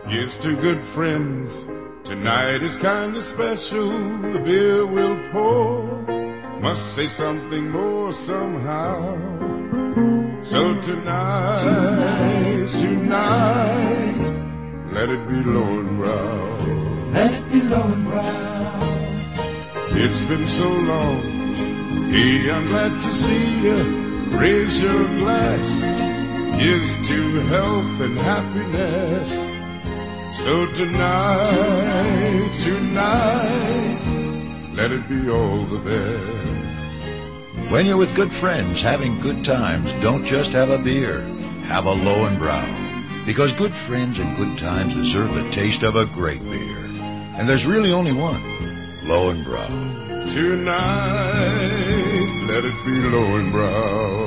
Here's to good friends. Tonight is kinda special. The beer we'll pour must say something more somehow. So tonight, let it be Lowenbrau. Let it be Lowenbrau. It's been so long. Hey, I'm glad to see you. Raise your glass. Here's to health and happiness. So tonight, let it be all the best. When you're with good friends having good times, don't just have a beer, have a Lowenbrau. Because good friends and good times deserve the taste of a great beer. And there's really only one, Lowenbrau. Tonight, let it be Lowenbrau.